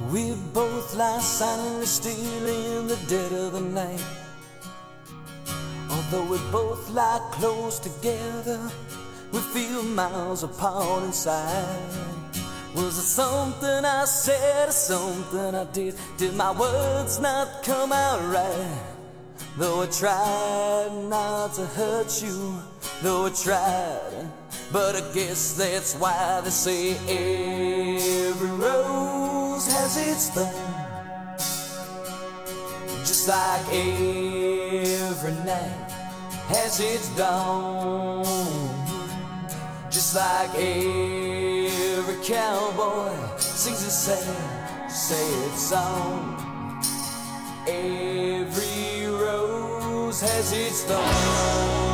We both lie silently still in the dead of the night. Although we both lie close together, we feel miles apart inside. Was it something I said or something I did? Did my words not come out right? Though I tried not to hurt you, though I tried, but I guess that's why they say every rose has its thorn. Just like every night has its dawn. Just like every cowboy sings a sad, sad song. Every rose has its thorn.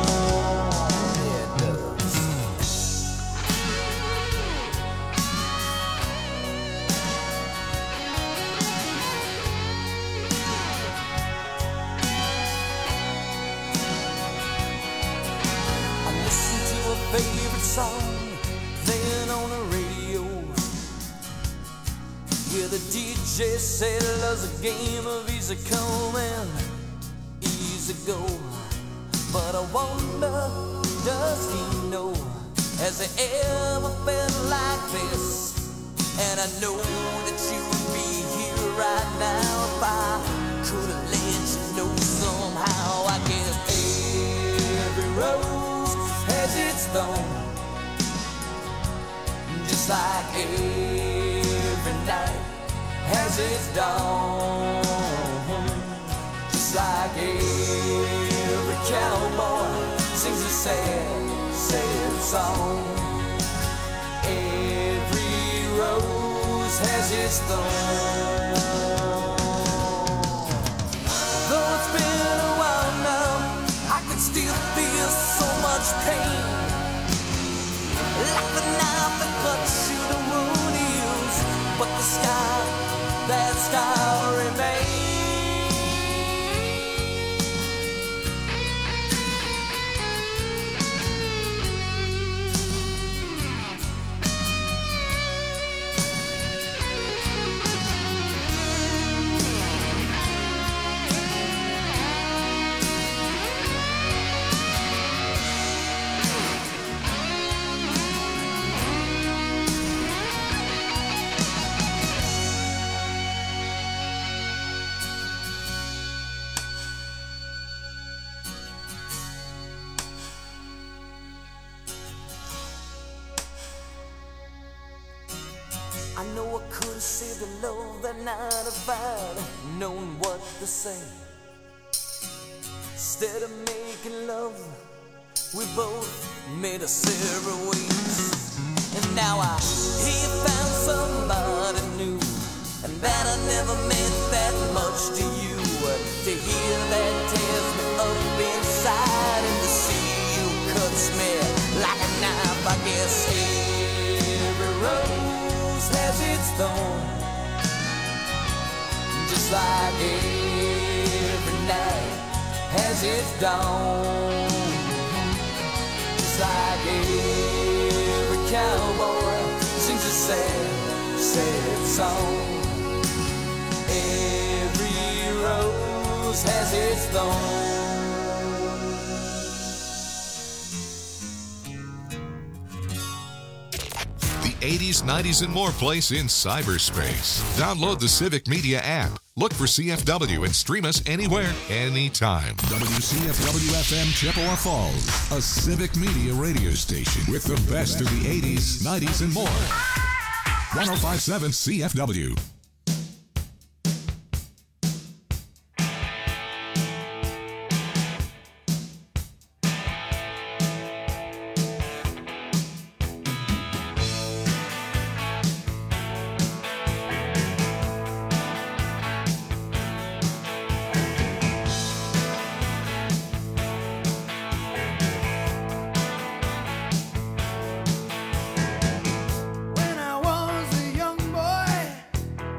Favorite song playing on the radio. Yeah, the DJ said love's a game of easy come and easy go. But I wonder, does he know? Has he ever felt like this? And I know that you would be here right now if I could have let you know somehow. I guess every rose has its thorn. Just like every night has its dawn. Just like every cowboy sings a sad, sad song. Every rose has its thorn. Though it's been a while now, I can still feel so much pain. Like the knife that cuts you, the wound heals, but the scar, that scar remains. I know I could have saved the love that night if I'd known what to say. Instead of making love, we both made us separate ways. And now I hear you found somebody new, and that I never meant that much to you. To hear that tears me up inside, and to see you cuts me like a knife. I guess every rose has its thorn. Just like every night has its dawn. Just like every cowboy sings a sad, sad song. Every rose has its thorn. The 80s, 90s, and more place in cyberspace. Download the Civic Media app. Look for CFW and stream us anywhere, anytime. WCFW-FM Chippewa Falls, a Civic Media radio station with the best of the 80s, 90s, and more. 105.7 CFW. When I was a young boy,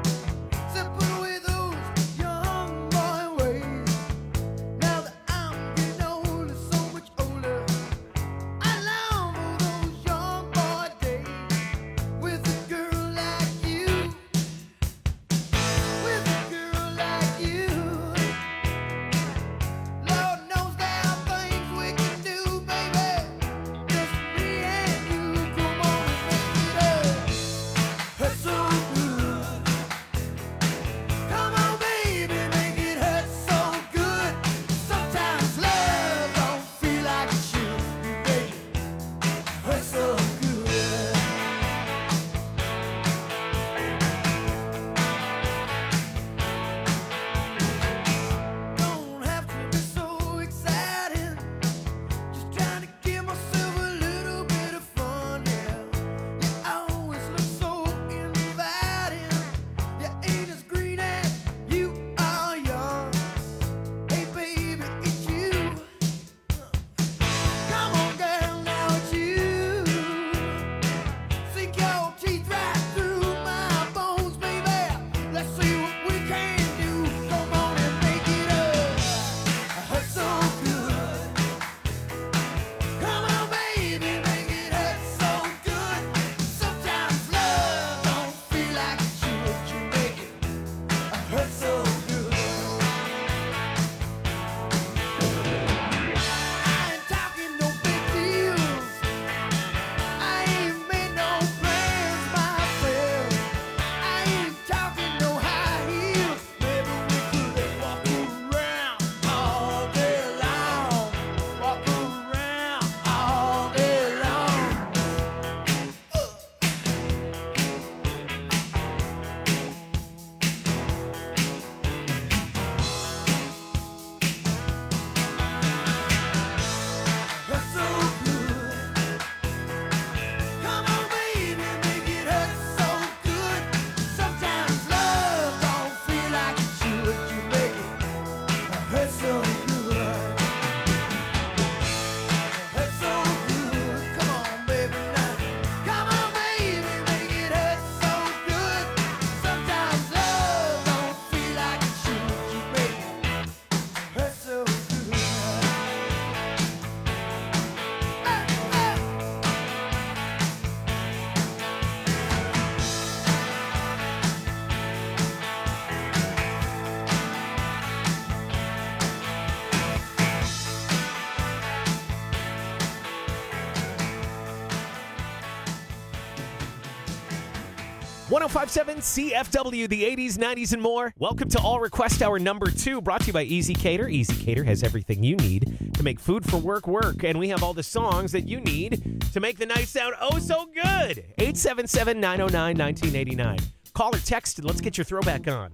1057 CFW, the 80s, 90s, and more. Welcome to All Request Hour number 2, brought to you by Easy Cater. Easy Cater has everything you need to make food for work work, and we have all the songs that you need to make the night sound oh so good. 877-909-1989. Call or text, and let's get your throwback on.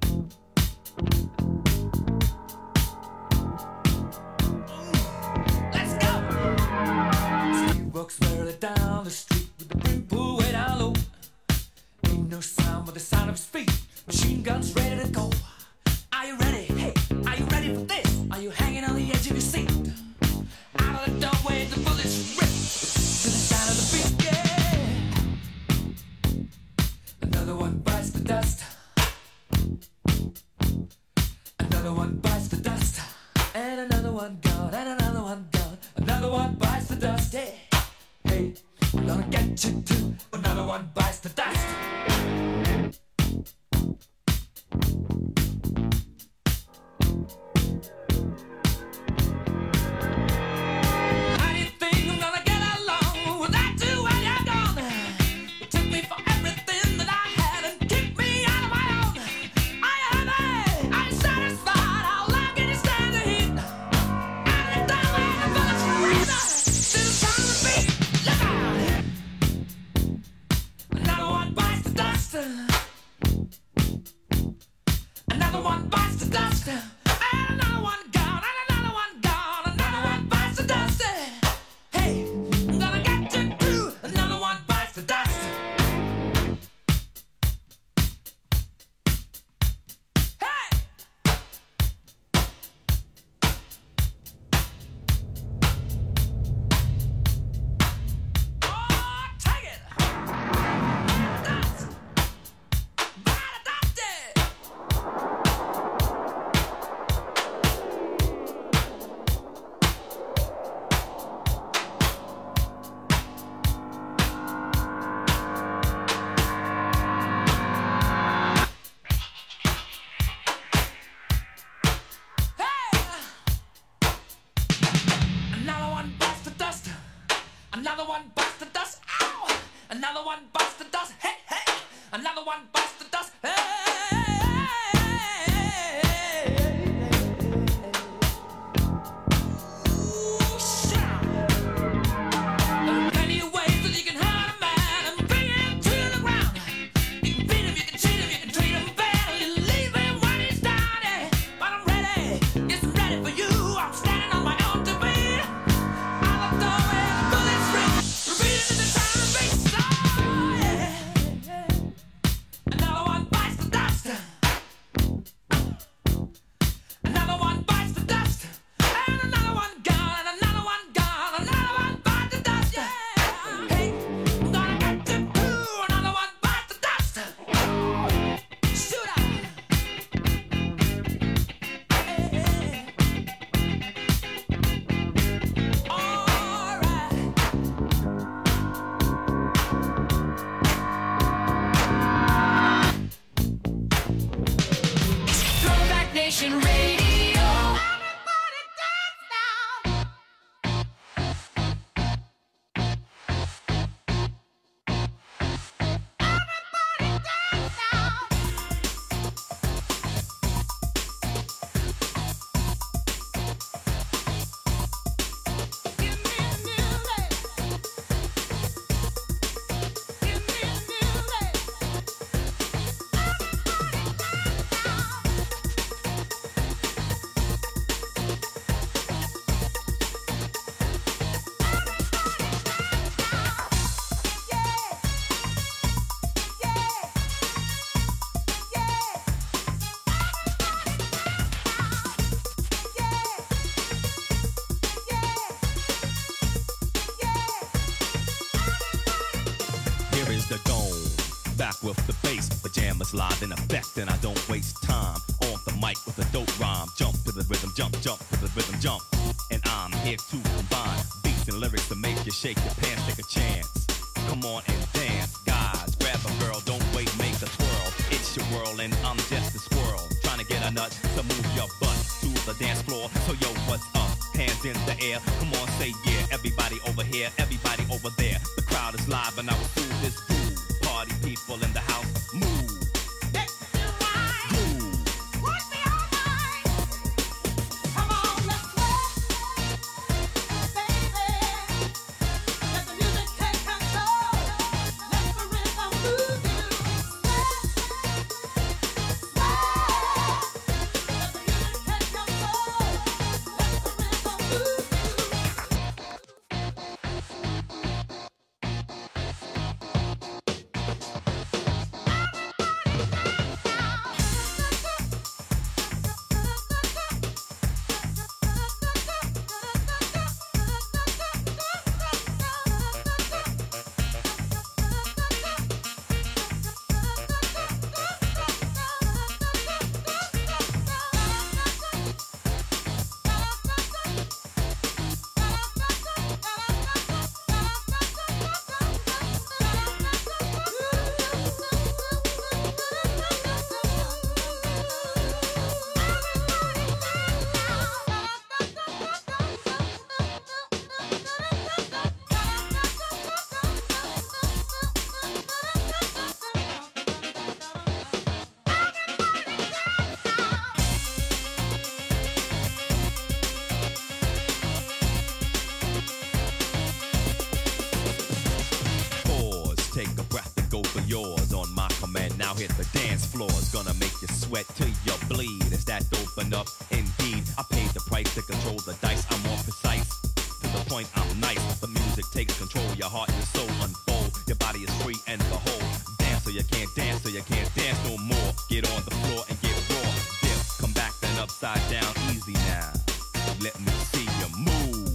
Let's go! Steve walks merrily down the street with the brim pulled way down low. Ain't no sound but the sound of his feet. Machine guns ready to go. Are you ready? Hey, are you ready for this? Are you hanging on the edge of your seat? Out of the doorway, the bullets rip to the sound of the beat. Yeah. Another one bites the dust. Another one bites the dust. And another one gone. And another one gone. Another one bites the dust. Hey, hey, I'm gonna get you too. Another one bites the dust. How do you think I'm gonna get along without you when you're gone? You took me for everything that I had and kicked me out of my own. Are you happy? Are you satisfied? How long can you stand the heat? Out of the doorway, the bullets breathe. Still trying to beat. Look out! Another one bites the dust. Another one bites the dust. And another one gone. And another one gone. Another one bites the dust. Hey, I'm gonna get you too. Another one bites the dust. Hey! Oh, take it! Dust! Bite the dust! Hey! Another one bites the dust. Another one bites the dust. Ow! Another one bites the dust. Hey, hey! Another one bites the dust. Hey! Ooh, shit! There are plenty of ways that you can hurt a man and bring him to the ground. You can beat him, you can cheat him, you can treat him bad, or you leave him when he's down. Yeah. But I'm ready, yes, I'm ready for you. I'm standing on my own two feet. Out the doorway, the bullets ring, repeating in the sound of bass. Oh, yeah. Another one bites the dust. Another one bites the dust. And another one gone. And another one gone. Another one bites the dust. Yeah. Hey, I'm gonna get you too. Another one bites the dust. Shoot out. Hey. All right. Throwback Nation Radio. Everybody dance now. Everybody dance now. Give me music. Give me music. Here is the dome, back with the bass, pajamas live in effect, and I don't waste time on the mic with a dope rhyme. Jump to the rhythm, jump, jump to the rhythm, jump. And I'm here to combine beats and lyrics to make you shake your pants, take a chance. Come on and dance, guys, grab a girl, don't wait, make a twirl. It's your world and I'm just a squirrel, trying to get a nut to move your butt to the dance floor. So yo, what's up? Hands in the air, come on, say yeah. Everybody over here, everybody over there. The crowd is live and I will do this groove. Party people in the house, move The dance floor is gonna make you sweat till you bleed. It's that open up indeed. I paid the price to control the dice. I'm more precise. To the point I'm nice. The music takes control. Your heart and soul unfold. Your body is free and behold. Dance so you can't dance, so you can't dance no more. Get on the floor and get raw. Dip, come back then upside down. Easy now. Let me see you move.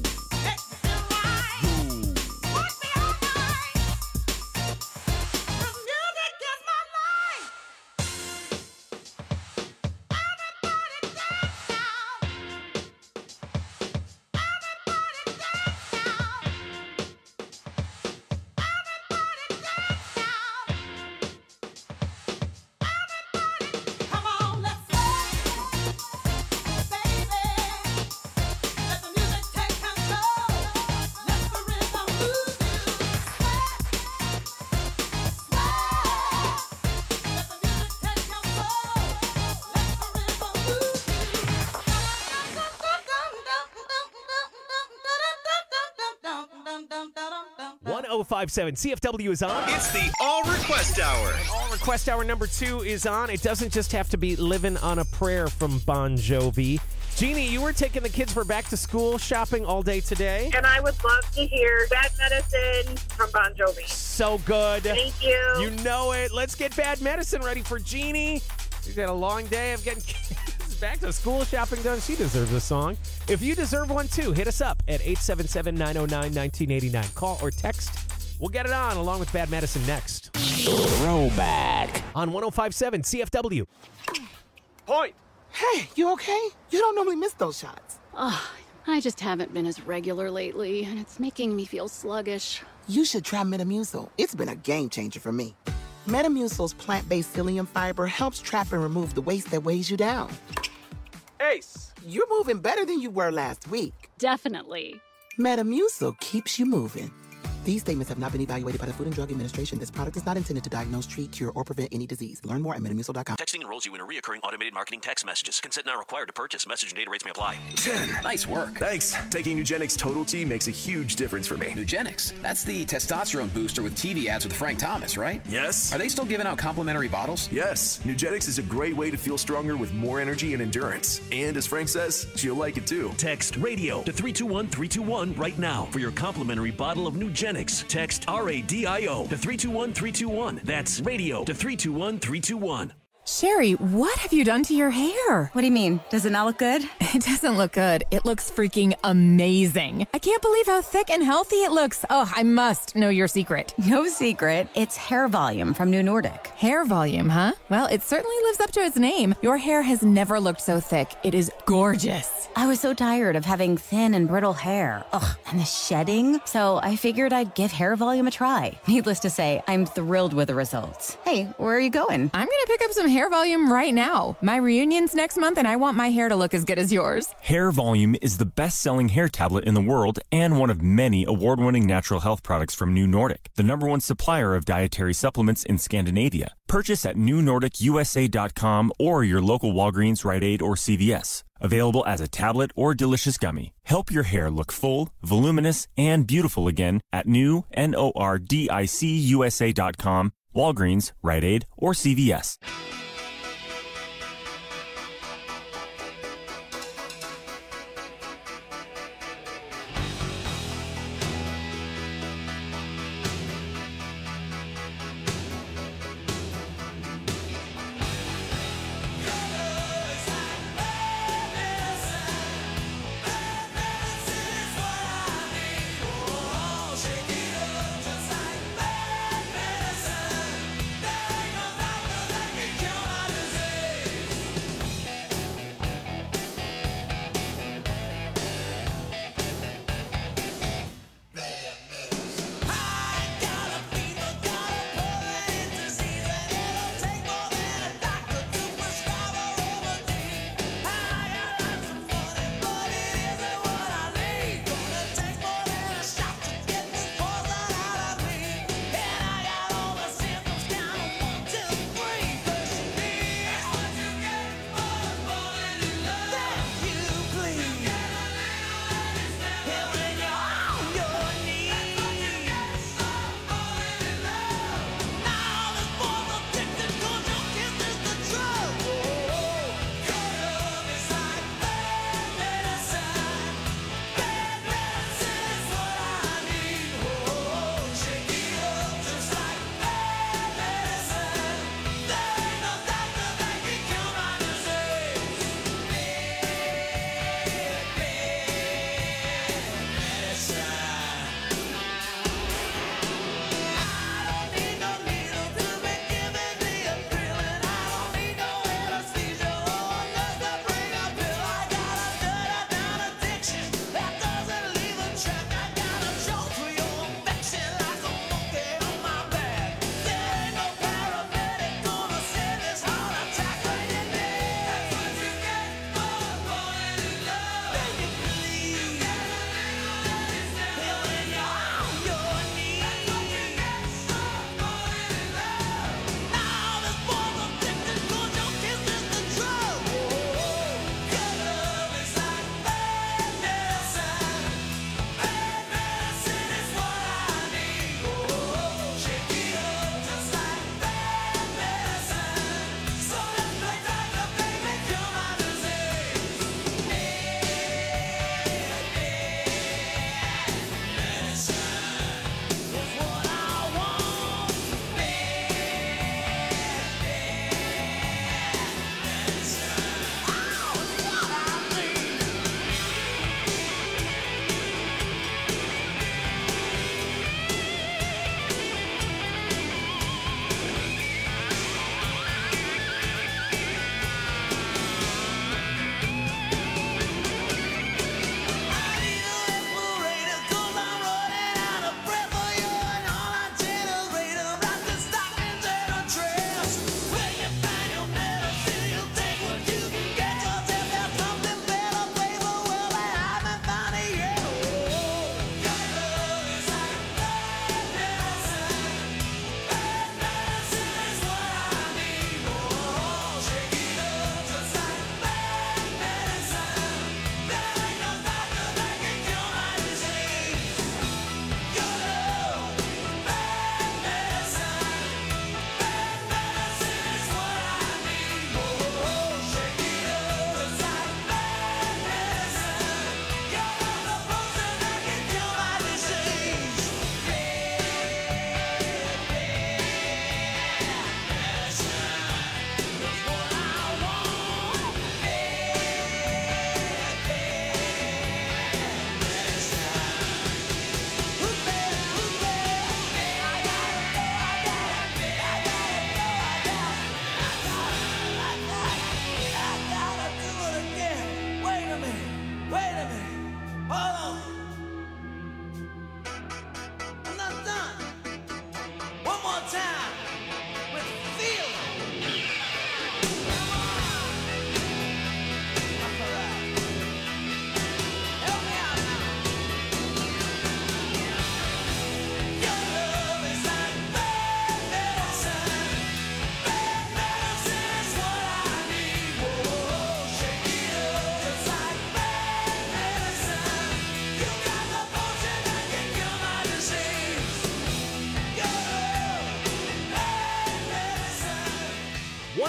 CFW is on. It's the All Request Hour. All Request Hour number 2 is on. It doesn't just have to be Living on a Prayer from Bon Jovi. Jeannie, you were taking the kids for back to school shopping all day today. And I would love to hear Bad Medicine from Bon Jovi. So good. Thank you. You know it. Let's get Bad Medicine ready for Jeannie. She's had a long day of getting kids back to school shopping done. She deserves a song. If you deserve one too, hit us up at 877-909-1989. Call or text. We'll get it on along with Bad Medicine next. Throwback on 105.7 CFW. Point. Hey, you okay? You don't normally miss those shots. I just haven't been as regular lately, and it's making me feel sluggish. You should try Metamucil. It's been a game changer for me. Metamucil's plant-based psyllium fiber helps trap and remove the waste that weighs you down. Ace. You're moving better than you were last week. Definitely. Metamucil keeps you moving. These statements have not been evaluated by the Food and Drug Administration. This product is not intended to diagnose, treat, cure, or prevent any disease. Learn more at Metamucil.com. Texting enrolls you in a recurring automated marketing text messages. Consent not required to purchase. Message and data rates may apply. 10. Nice work. Thanks. Taking Nugenix Total T makes a huge difference for me. Nugenix? That's the testosterone booster with TV ads with Frank Thomas, right? Yes. Are they still giving out complimentary bottles? Yes. Nugenix is a great way to feel stronger with more energy and endurance. And as Frank says, you'll like it too. Text RADIO to 321-321 right now for your complimentary bottle of Nugenix. Text RADIO to 321-321. That's radio to 321-321. Sherry, what have you done to your hair? What do you mean? Does it not look good? It doesn't look good. It looks freaking amazing. I can't believe how thick and healthy it looks. Oh, I must know your secret. No secret. It's hair volume from New Nordic. Hair volume, huh? Well, it certainly lives up to its name. Your hair has never looked so thick. It is gorgeous. I was so tired of having thin and brittle hair. Ugh, and the shedding. So I figured I'd give hair volume a try. Needless to say, I'm thrilled with the results. Hey, where are you going? I'm going to pick up some hair volume right now. My reunion's next month and I want my hair to look as good as yours. Hair Volume is the best-selling hair tablet in the world and one of many award-winning natural health products from New Nordic, the #1 supplier of dietary supplements in Scandinavia. Purchase at newnordicusa.com or your local Walgreens, Rite Aid, or CVS. Available as a tablet or delicious gummy. Help your hair look full, voluminous, and beautiful again at newnordicusa.com, Walgreens, Rite Aid, or CVS.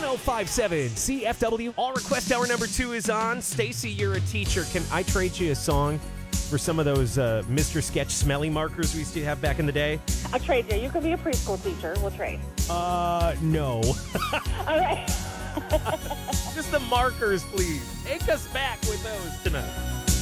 1057 CFW. All Request Hour number 2 is on. Stacy, you're a teacher. Can I trade you a song for some of those Mr. Sketch smelly markers we used to have back in the day? I'll trade you. You could be a preschool teacher. We'll trade. No. All right. Just the markers, please. Take us back with those tonight.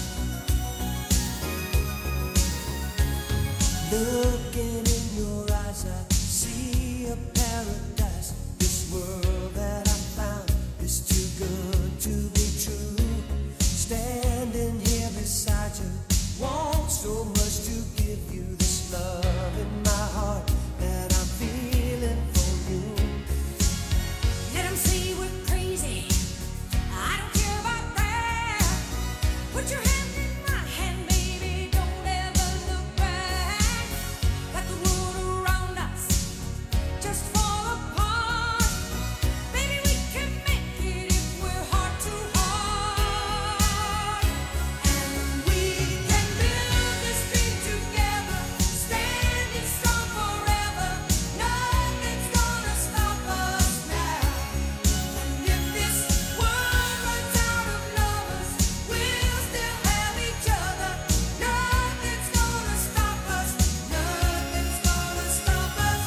Looking in your eyes, I see a paradise. This world that I found is too good to be true. Standing here beside you, want so much to give you this love in my heart that I'm feeling for you. Let them say we're crazy. I don't care about that. Put your hand in my hand, baby. Don't ever look back. Let the world around us just fall apart. Baby, we can make it if we're heart to heart. And we can build this dream together, standing strong forever. Nothing's gonna stop us now. And if this world runs out of lovers, we'll still have each other. Nothing's gonna stop us. Nothing's gonna stop us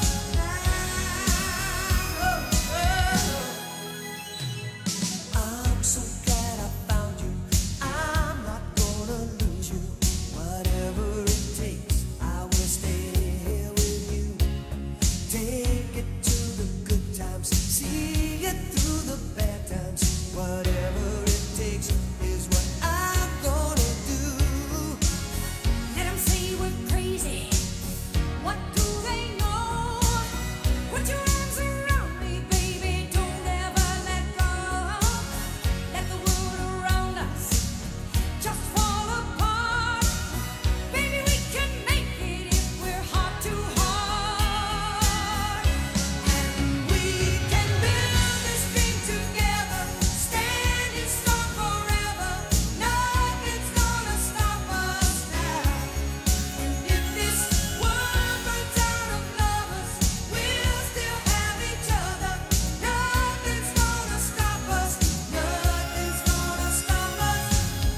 now. I'm so glad I found you. I'm not gonna lose you. Whatever it takes, I will stay here with you. Take it to the good times, see it through the bad times. Whatever it takes is what I'm gonna do. Let them say we're crazy. What do they know? Put your arms around me, baby. Don't ever let go. Let the world around us just fall apart. Baby, we can make it if we're heart to heart. And we can build this dream together, standing strong forever. Nothing's gonna stop us now. And if this world runs out of lovers, we'll still have each other. Nothing's gonna stop us. Nothing's gonna stop us.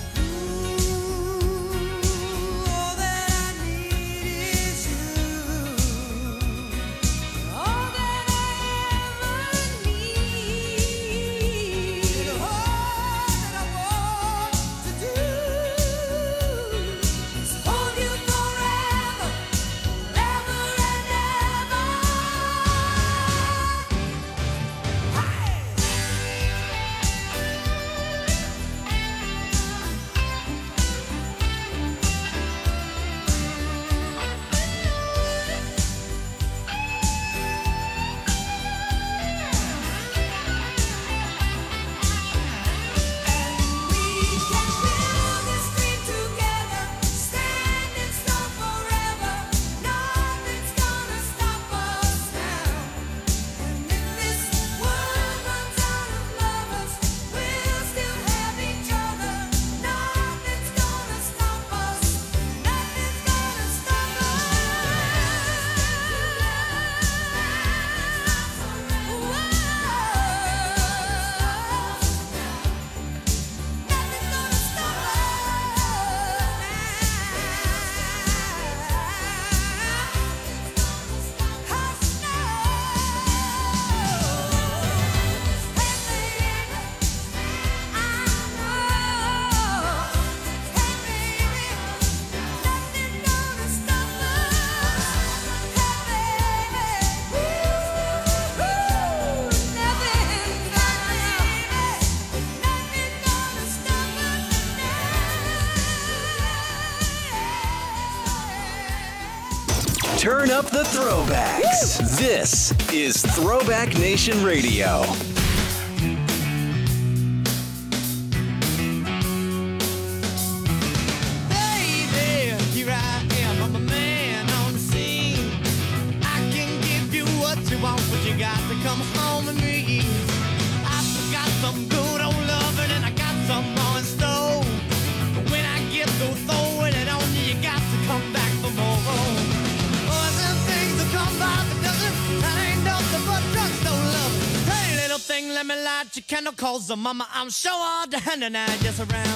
All that I need is you. All that I ever need. All that I want to do is Hold you forever, ever and ever. We can build this dream together, standing strong forever. Nothing's gonna stop us now. And if this world runs out of lovers, we'll still have each other. Nothing's gonna stop us. Nothing's gonna stop Turn up the throwbacks. This is Throwback Nation Radio. Baby, here I am, I'm a man on the scene. I can give you what you want, but you got to come home with me. I've got some good old loving and I got some more in store. But when I get through throwing it on you, you got to come back for more. Oh, them things will come by the dozen. That ain't nothing but drugstore love. Hey, little thing. thing, let me light your candle, cause the mama, I'm sure all the hand and I just around.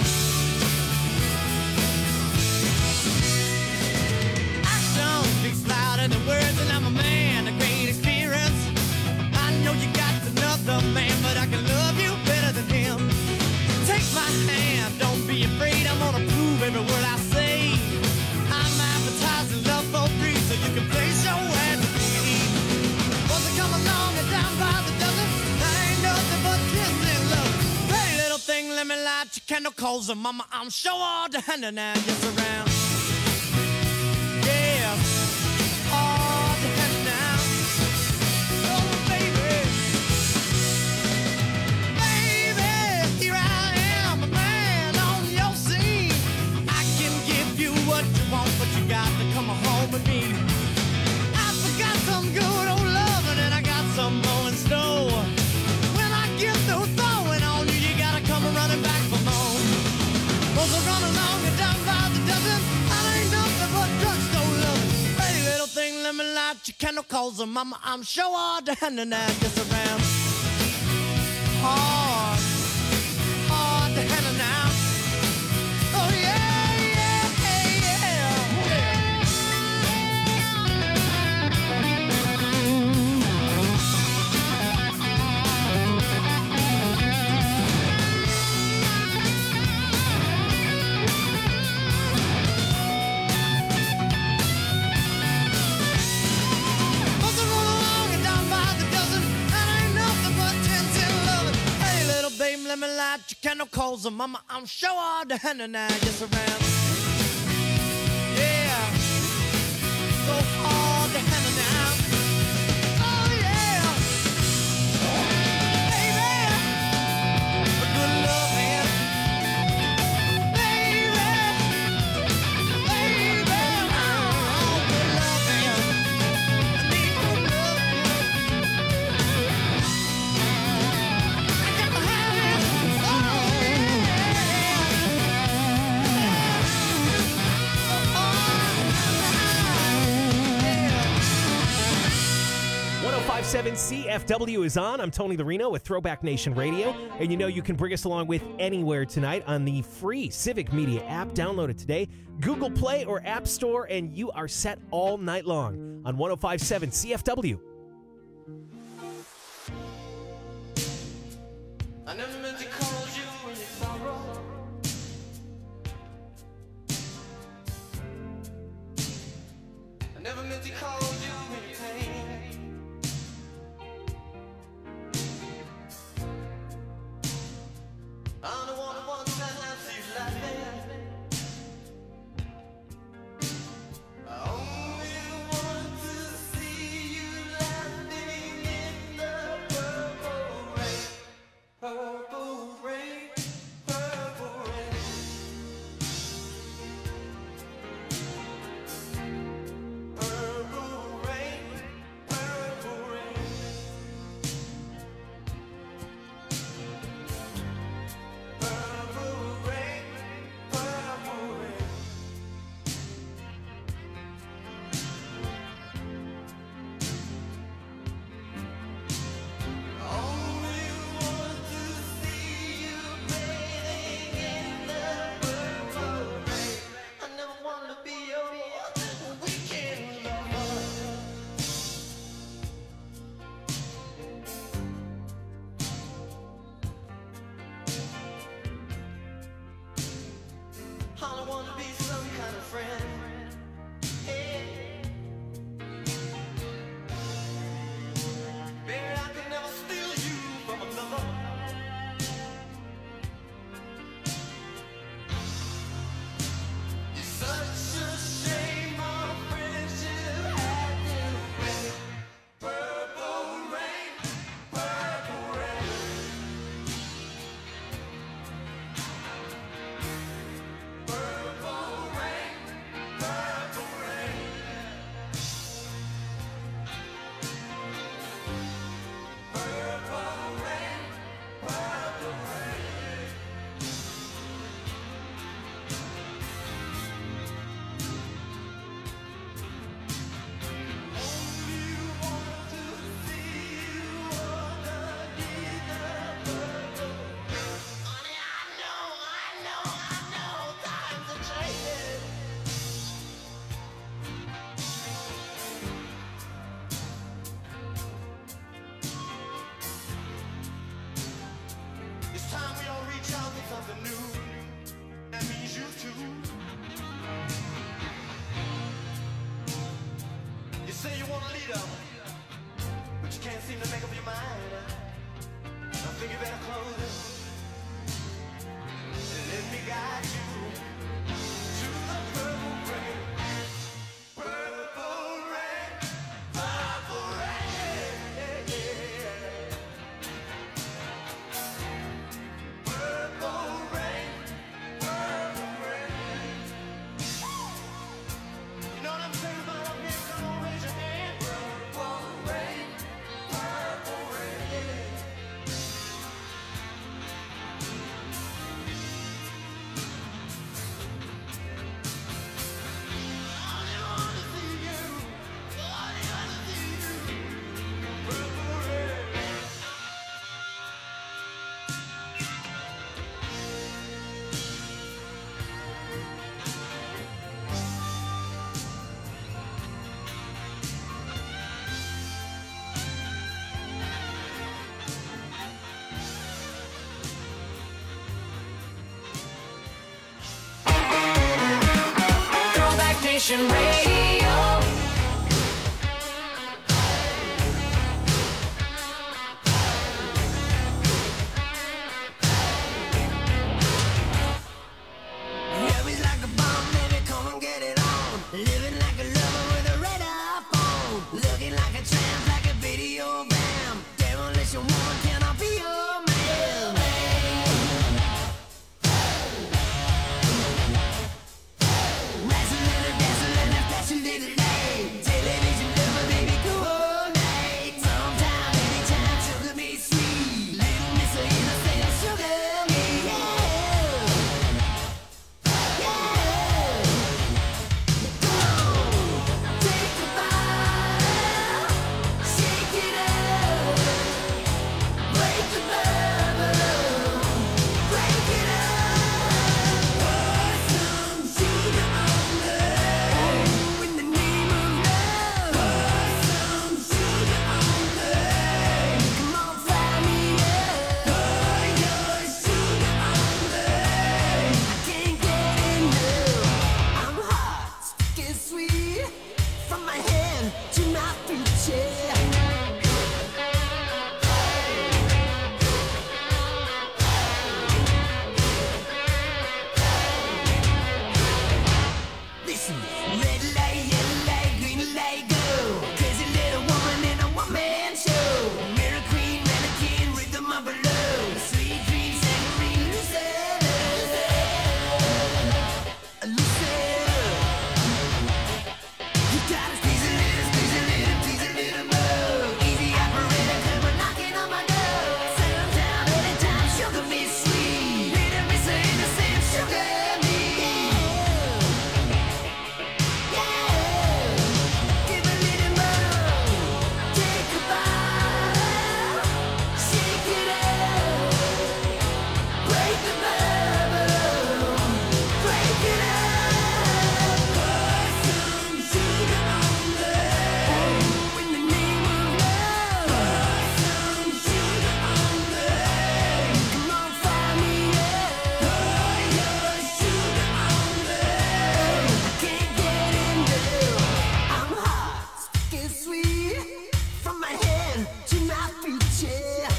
Action speaks louder than words, and I'm a man, a great experience. I know you got another man, but I can love you better than him. Take my hand, don't be afraid, I'm gonna prove every word I say. I'm advertising love for free, so you can place your ad to me. Once I come along and down by the dozen, I ain't nothing but kiss and love. Hey, little thing, let me light your candle, cause mama, I'm sure all the hand and I just around. Yeah, all the hand now. Oh, baby. Baby, here I am, a man on your scene. I can give you what you want, but you got to come home with me. I forgot some good old loving, and I got some more in store. When I get through throwing on you, you gotta come running back for more. Once I run along and down by the dozen, I ain't nothing but drugstore loving. Hey, little thing, let me light your candle, cause mama, I'm sure all the hand and I just around. Hard, hard to handle now. Oh yeah, yeah, yeah, Once I run along and down by the dozen, that ain't nothing but 10 loving. Hey, little babe, let me light your candle, cause mama, I'm sure all the hand and I just around. Yeah, so hard to handle now. Oh yeah, baby, good loving, baby, oh, good loving. I need good loving. I got to have it. Oh yeah. 1057 CFW is on. I'm Tony Larino with Throwback Nation Radio. And you know you can bring us along with anywhere tonight on the free Civic Media app. Download it today. Google Play or App Store, and you are set all night long on 1057 CFW. I never meant to call you in your sorrow. I never meant to call you in your pain. I don't want to one time see you laughing. I only want to see you laughing in the purple rain. Purple rain, purple rain. Purple rain, purple rain. Purple rain, purple rain. Only want to see you bathing in the purple rain. I never want to be your weekend lover. I don't want to be some kind of friend. Hey. Baby, I can never steal you from another. It's such a shame our friendship had to end. Purple rain, purple rain. Purple Nation Radio. Love is like a bomb, baby, come and get it on. Living like a lover with a red iPhone. Looking like a tramp, like a video bam. Demolition woman, can I be your man? Wrestle little, dazzle little, flash a little light. Television lover, baby, coordinate. Sometime, anytime, sugar me sweet. Little miss of innocent, sugar me, yeah. From my hand to my feet, yeah. Listen, red light, yellow light, green light, go. Crazy little woman in a one-man show. Mirror queen, mannequin, rhythm of a love. Sweet dreams, saccharine, Lucetta. Lucetta. You gotta squeeze a little more. Easy operator, come on knocking on my door. Settle down anytime, sugar me sweet. Little miss of innocent, sugar me. Give a little more. Take a bite. Shake it up. Break the bubble. Break it up. Put some sugar on me. In the name of love. Put some sugar on me. Come on, find me up. Put your sugar on me. I can't get enough. I'm hot, sticky sweet. From my hand to my feet, yeah.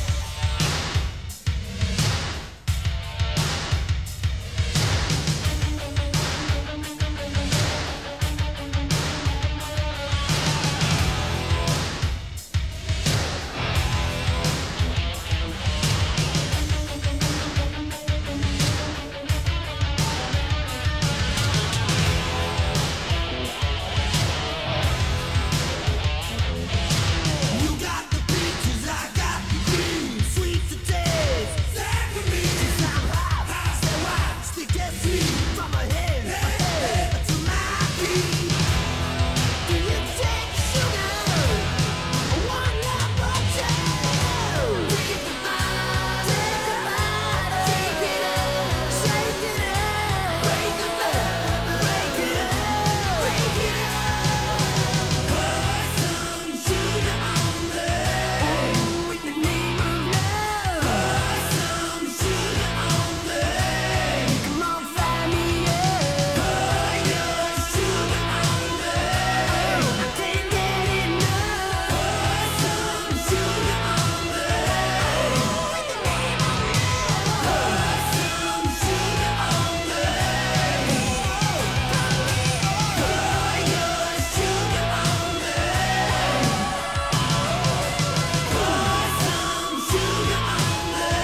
You got the peaches, I got the cream. Sweet to taste. Zachary. Since I'm hot, so I stick that sweet from my head to my feet. Do you take sugar? One number two. Take a bite, shake it up, shake it up. Break it up, break it up, break it up. Put some sugar on me. In the name of love. Put some sugar on me. Come on, find me up. Put your sugar on me. I can't get enough. Put some sugar on me. In the name of love. Put some sugar on me. Put your sugar on me. Put some sugar on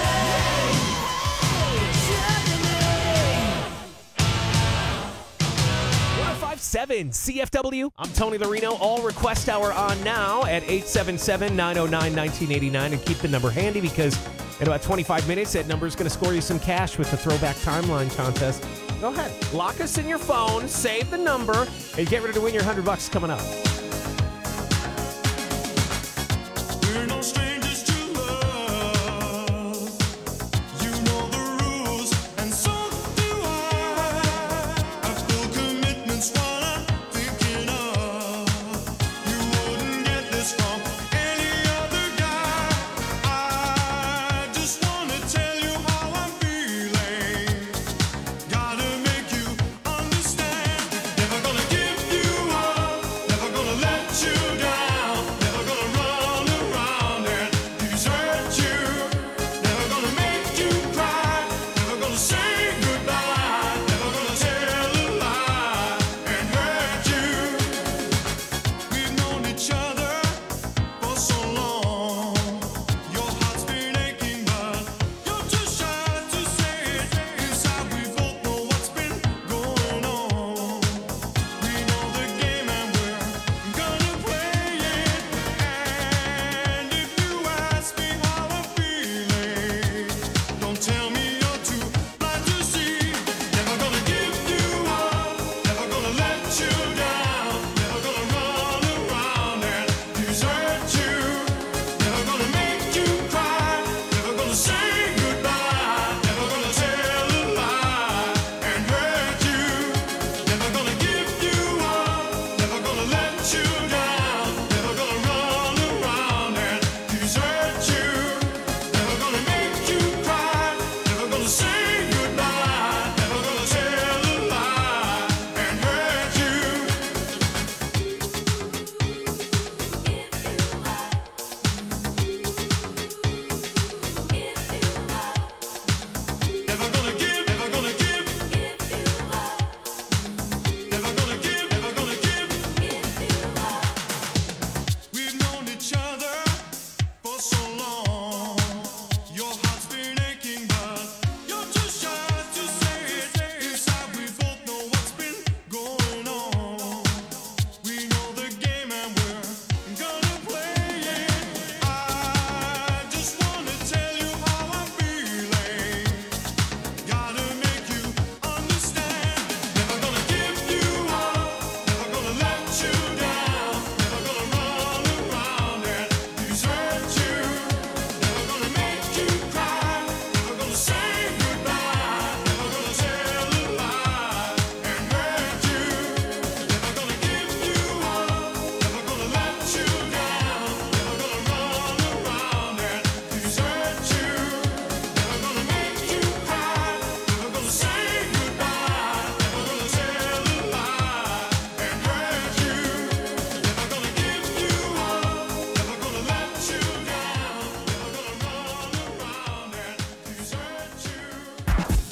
me. 1057 CFW. I'm Tony Larino. All request hour on now at 877-909-1989. And keep the number handy because in about 25 minutes, that number is going to score you some cash with the Throwback Timeline contest. Go ahead. Lock us in your phone, save the number, and get ready to win your $100 coming up. We're no strangers to love. You know the rules, and so do I. I feel commitment's what I'm thinking of. You wouldn't get this from any other guy. I just wanna tell you how I'm feeling. Gotta make you understand. Never gonna give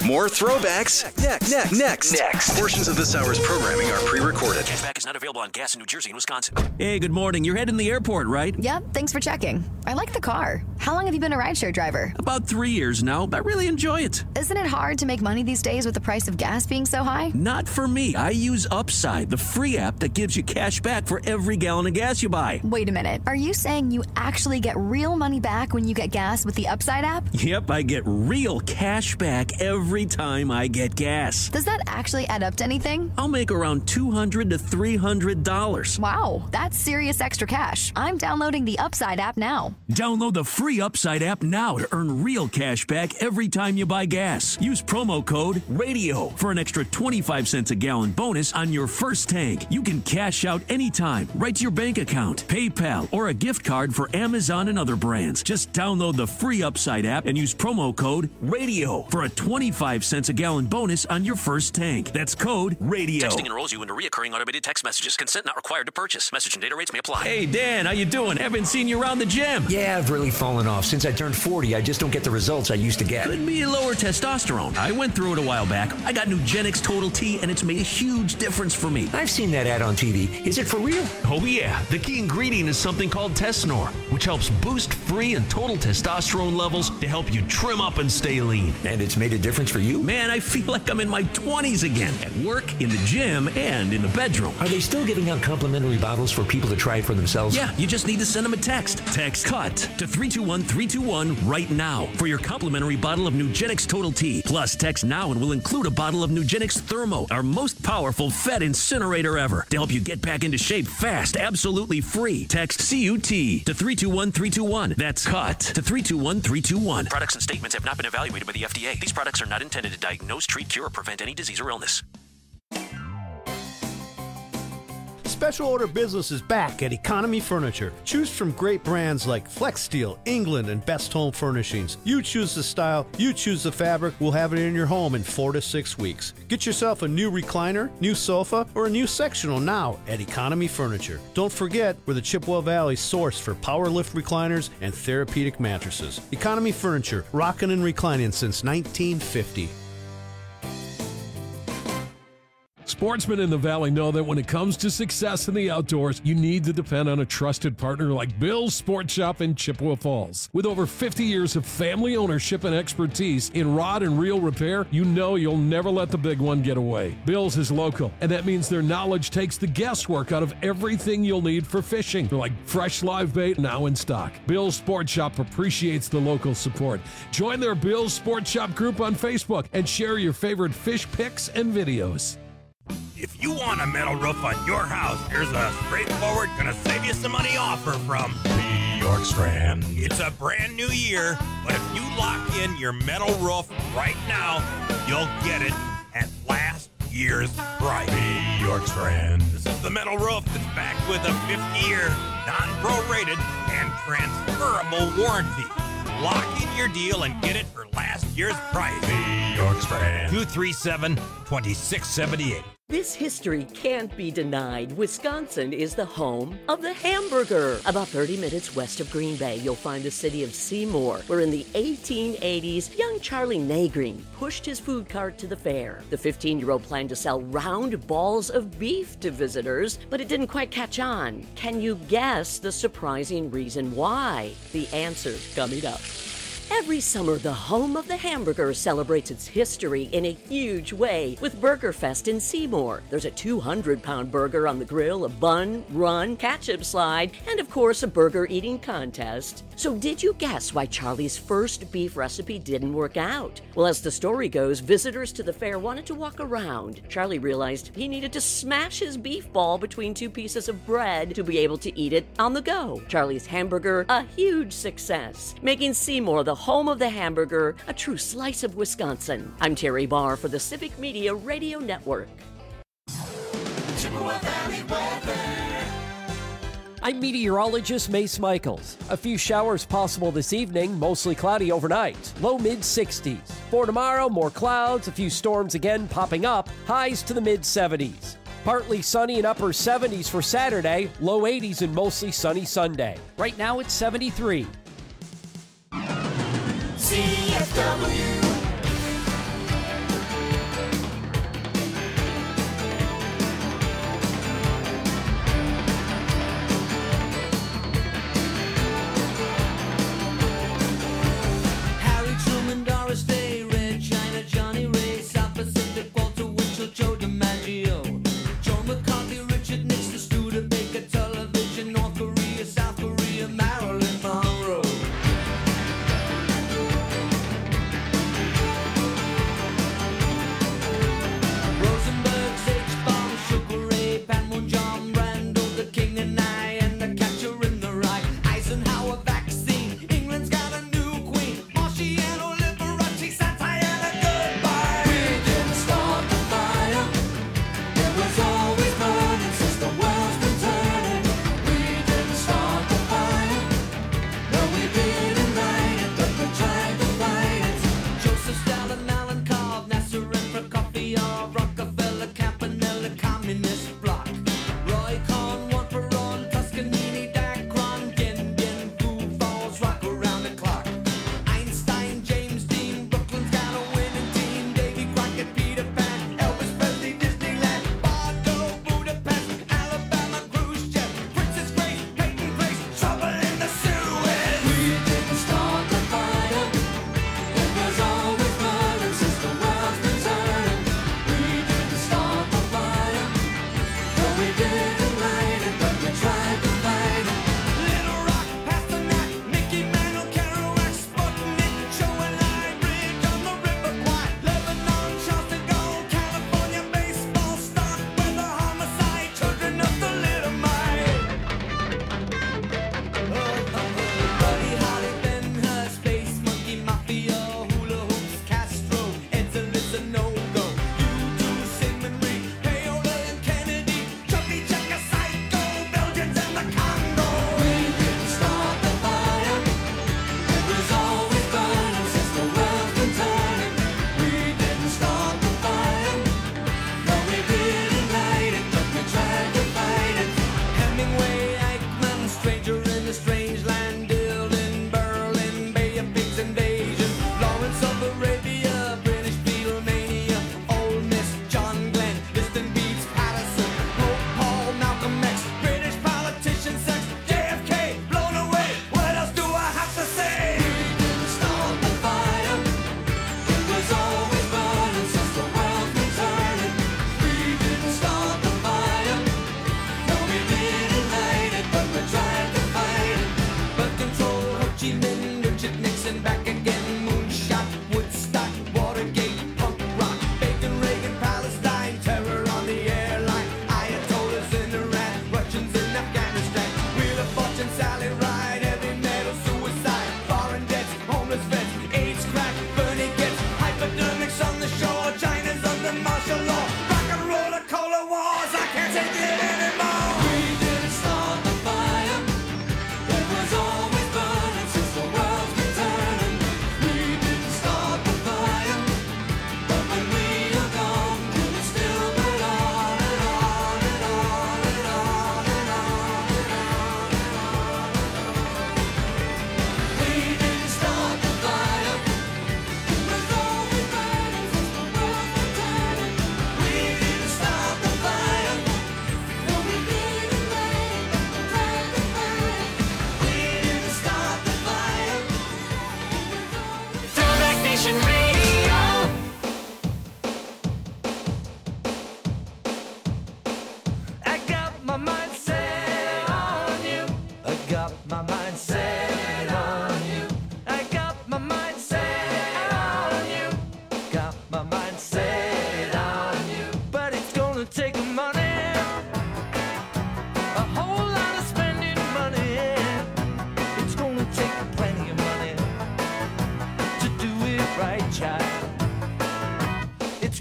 More throwbacks next. Portions of this hour's programming are pre-recorded. Cashback is not available on gas in New Jersey and Wisconsin. Hey, good morning. You're heading to the airport, right? Yep, thanks for checking. I like the car. How long have you been a rideshare driver? About 3 years now. I really enjoy it. Isn't it hard to make money these days with the price of gas being so high? Not for me. I use Upside, the free app that gives you cash back for every gallon of gas you buy. Wait a minute. Are you saying you actually get real money back when you get gas with the Upside app? Yep, I get real cash back every time I get gas. Does that actually add up to anything? I'll make around $200 to $300. Wow, that's serious extra cash. I'm downloading the Upside app now. Download the free Upside app now to earn real cash back every time you buy gas. Use promo code RADIO for an extra 25 cents a gallon bonus on your first tank. You can cash out anytime, right to your bank account, PayPal, or a gift card for Amazon and other brands. Just download the free Upside app and use promo code RADIO for a 25 cents a gallon bonus on your first tank. That's code RADIO. Texting enrolls you into recurring automated text messages. Consent not required to purchase. Message and data rates may apply. Hey, Dan, how you doing? Haven't seen you around the gym. Yeah, I've really fallen off. Since I turned 40, I just don't get the results I used to get. Could be lower testosterone. I went through it a while back. I got Nugenix Total T, and it's made a huge difference for me. I've seen that ad on TV. Is it for real? Oh, yeah. The key ingredient is something called Tesnor, which helps boost free and total testosterone levels to help you trim up and stay lean. And it's made a difference for you? Man, I feel like I'm in my 20s again, at work, in the gym, and in the bedroom. Are they still giving out complimentary bottles for people to try it for themselves? Yeah, you just need to send them a text. Text CUT to 321-321 right now for your complimentary bottle of Nugenix Total T. Plus, text now and we'll include a bottle of Nugenix Thermo, our most powerful fat incinerator ever, to help you get back into shape fast, absolutely free. Text CUT to 321-321. That's CUT to 321-321. Products and statements have not been evaluated by the FDA. These products are not intended to diagnose, treat, cure, or prevent any disease or illness. Special order business is back at Economy Furniture. Choose from great brands like Flex Steel, England, and Best Home Furnishings. You choose the style, you choose the fabric, we'll have it in your home in 4 to 6 weeks. Get yourself a new recliner, new sofa, or a new sectional now at Economy Furniture. Don't forget, we're the Chippewa Valley source for power lift recliners and therapeutic mattresses. Economy Furniture, rocking and reclining since 1950. Sportsmen in the Valley know that when it comes to success in the outdoors, you need to depend on a trusted partner like Bill's Sport Shop in Chippewa Falls. With over 50 years of family ownership and expertise in rod and reel repair, you know you'll never let the big one get away. Bill's is local, and that means their knowledge takes the guesswork out of everything you'll need for fishing, like fresh live bait now in stock. Bill's Sport Shop appreciates the local support. Join their Bill's Sport Shop group on Facebook and share your favorite fish pics and videos. If you want a metal roof on your house, here's a straightforward, gonna save you some money offer from Bjorkstrand. It's a brand new year, but if you lock in your metal roof right now, you'll get it at last year's price. Bjorkstrand. This is the metal roof that's backed with a 50-year, non-prorated, and transferable warranty. Lock in your deal and get it for last year's price. Bjorkstrand. 237-2678. This history can't be denied. Wisconsin is the home of the hamburger. About 30 minutes west of Green Bay, you'll find the city of Seymour, where in the 1880s, young Charlie Nagreen pushed his food cart to the fair. The 15-year-old planned to sell round balls of beef to visitors, but it didn't quite catch on. Can you guess the surprising reason why? The answer's coming up. Every summer, the home of the hamburger celebrates its history in a huge way with Burger Fest in Seymour. There's a 200-pound burger on the grill, a bun, run, ketchup slide, and of course a burger eating contest. So did you guess why Charlie's first beef recipe didn't work out? Well, as the story goes, visitors to the fair wanted to walk around. Charlie realized he needed to smash his beef ball between two pieces of bread to be able to eat it on the go. Charlie's hamburger, a huge success, making Seymour the home of the hamburger, a true slice of Wisconsin. I'm Terry Barr for the Civic Media Radio Network. Chippewa Valley weather. I'm meteorologist Mace Michaels. A few showers possible this evening, mostly cloudy overnight. Low mid-60s. For tomorrow, more clouds, a few storms again popping up, highs to the mid-70s. Partly sunny and upper 70s for Saturday, low 80s and mostly sunny Sunday. Right now it's 73. CFW.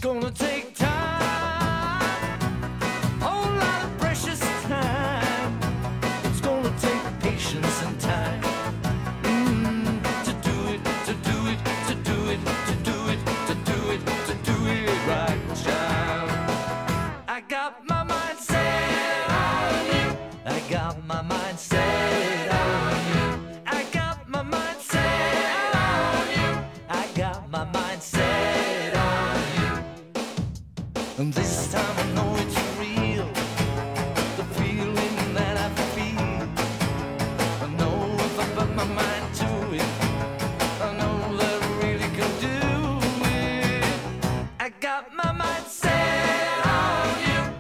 gonna take time, a whole lot of precious time. It's gonna take patience and time to do it, to do it, to do it, to do it, to do it, to do it right, child. I got my mind set on you. I got my mind set on you. I got my mind set on you. I got my mind set on you. And this time I know it's real. The feeling that I feel. I know if I put my mind to it, I know that I really can do it. I got my mind set on you.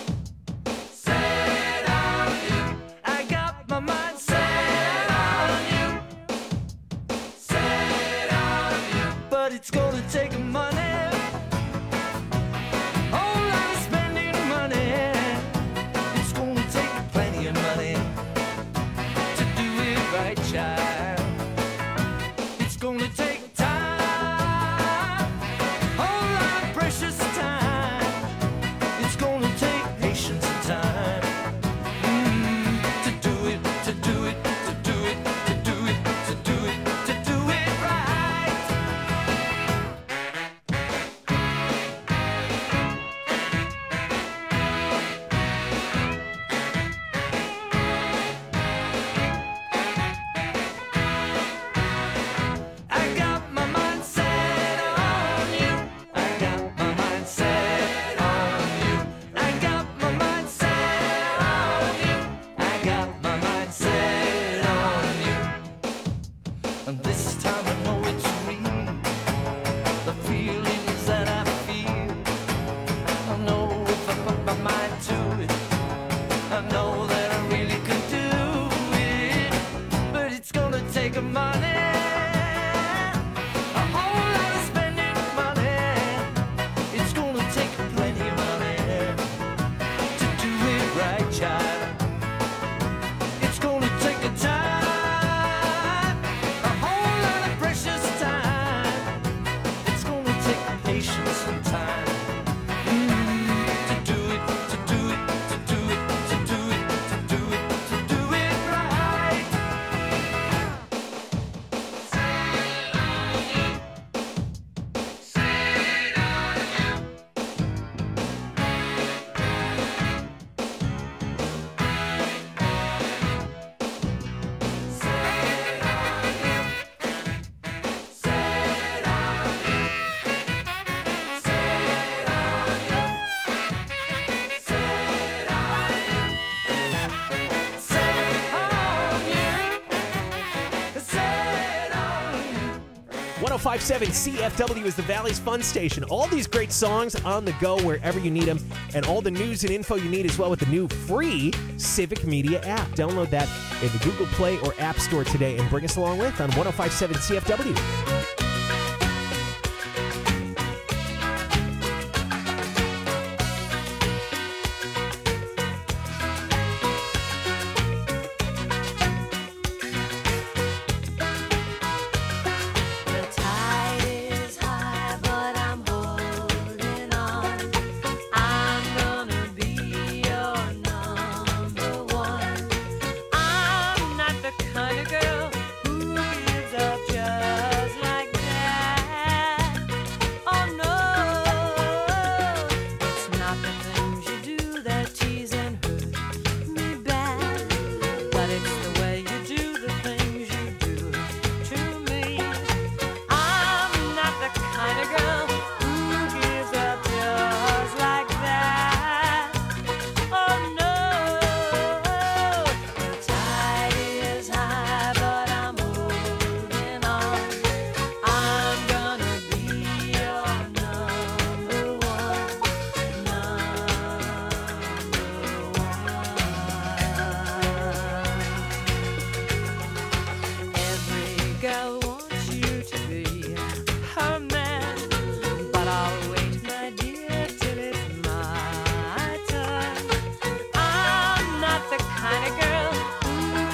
Set on you. I got my mind set on you. Set on you. But it's gonna take money. Whole lot of spending money. It's gonna take plenty of money to do it right, child. It's gonna take time, whole lot of precious time. It's gonna take patience and time to do it, to do it, to do it, to do it, to do it, to do it right. I got my mind set on you. I got my mind set on you. I got my mind set on you. I got my mind set on you. And this time I know it's real. The feelings that I feel. I know if I put my mind to it, I know that I really can do it. But it's gonna take money. A whole lot of spending money. It's gonna take plenty of money to do it right, child. It's gonna take a time, a whole lot of precious time. It's gonna take patience and time to do it, to do it, to do it, to do it, to do it, to do it right. Set on you. 1057 CFW is the Valley's fun station. All these great songs on the go wherever you need them, and all the news and info you need as well with the new free Civic Media app. Download that in the Google Play or App Store today and bring us along with on 1057 CFW.